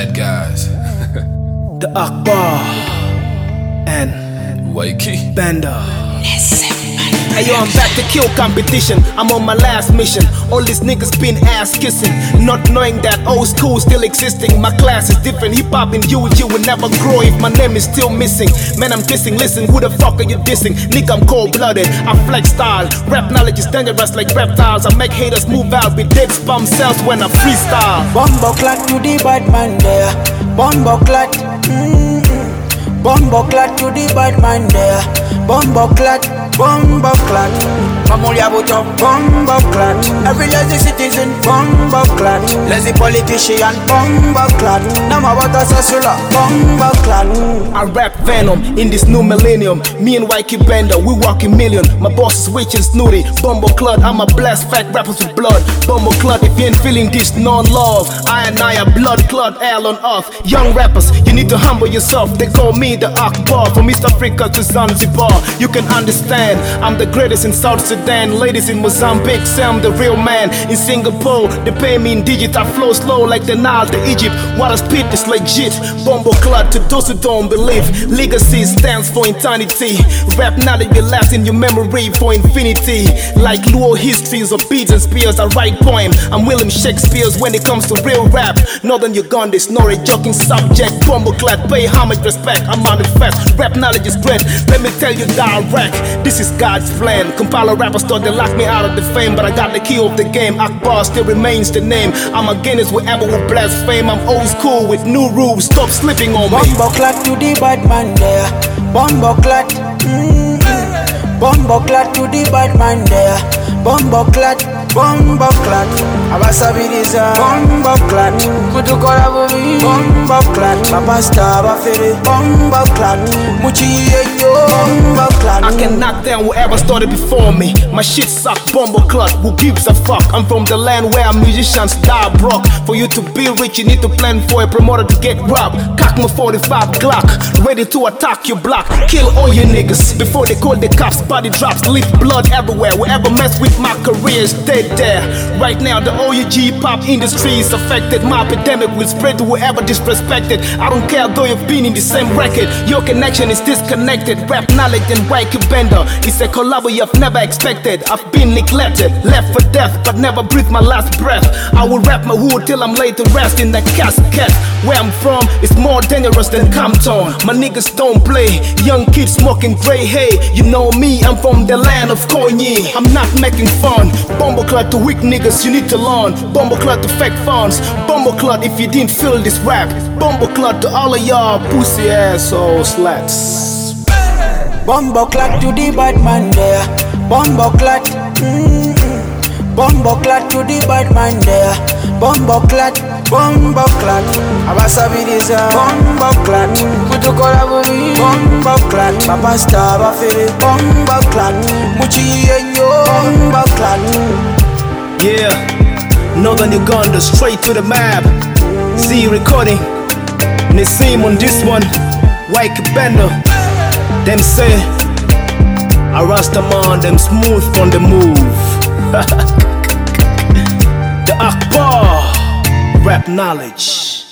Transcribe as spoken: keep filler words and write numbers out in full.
bad guys. The Akbar and Wakey Bender. Hey yo, I'm back to kill competition. I'm on my last mission. All these niggas been ass kissing, not knowing that old school still existing. My class is different. Hip hop and you, you will never grow if my name is still missing. Man, I'm dissing. Listen, who the fuck are you dissing? Nigga, I'm cold blooded. I flex style. Rap knowledge is dangerous like reptiles. I make haters move out with dead spam cells when I freestyle. Bombo clat to the bad man there. Bombo clat. Mm-mm. Bombo clat to the bad man there. Bombo clat. Bombo clat. Mamulia buto. Bombo clat. Every lazy citizen. Bombo clat. Lazy politician. Bombo clat. Nama wata sasula. Bombo clat. I rap venom in this new millennium. Me and Wakey Bender, we walking million. My boss is rich and snooty. Bumbo Clut, I'm a blast fat rappers with blood. Bumbo Clut, if you ain't feeling this non-love, I and I are blood clot, air on earth. Young rappers, you need to humble yourself. They call me the Akbar, from East Africa to Zanzibar. You can understand, I'm the greatest in South Sudan. Ladies in Mozambique say I'm the real man. In Singapore, they pay me in digits. I flow slow like the Nile to Egypt. What I spit is legit. Bumbo Clut to those who don't believe. Legacy stands for eternity. Rap knowledge will last in your memory for infinity. Like Luo histories of beads and spears, I write poem. I'm William Shakespeare's when it comes to real rap. Northern Uganda, snore joking subject. Bumbo Clut, pay homage, respect. I manifest. Rap knowledge is great. Let me tell you direct. This is God's plan. Compiler rappers thought they locked me out of the fame, but I got the key of the game. Akbar still remains the name. I'm against whoever will blaspheme. I'm old school with new rules. Stop slipping on me. Bombo clat to the bad man there. Bombo clat. Mm-mm. Bombo clat to the bad man there. Bombo clat. Bombo clat. Abasabiriza. Bombo clat. Kutukora bubi. Bombo clat. Papa star bafere. Bombo clat. Muchiye yo. Bombo clat. I can knock down whoever started before me. My shit suck. Bombo Clut. Who gives a fuck? I'm from the land where musicians die broke. For you to be rich, you need to plan for a promoter to get robbed. Cock my forty-five Glock, ready to attack your block. Kill all your niggas before they call the cops. Body drops, leave blood everywhere. Whoever mess with my career is dead there. Right now, the O U G pop industry is affected. My epidemic will spread to whoever disrespected. I don't care though you've been in the same record. Your connection is disconnected. Rap knowledge and Wakey Bender. It's a collab you've never expected. I've been neglected, left for death, but never breathe my last breath. I will rap my hood till I'm laid to rest in the casket. Where I'm from, it's more dangerous than Compton. My niggas don't play. Young kids smoking grey hay. You know me, I'm from the land of Konyi. I'm not making fun. Bombo Clut to weak niggas, you need to learn. Bombo Clut to fake fans. Bombo Clut if you didn't feel this rap. Bombo Clut to all of y'all pussy asshole slats. Bombo clat to the bad man there. Bombo clat. Mm-mm. Bombo clat to the bad man there. Bombo clat. Bombo clat. Abasabiriza. Bombo clat. Kutukora bubi. Bombo clat. Papa star bafere. Bombo clat. Muchiye yo. Bombo clat. Yeah, Northern Uganda, straight to the map. See recording. Nassim on this one. Wakey Bender. Them say I Rastaman, them smooth on the move. The Akbar, rap knowledge.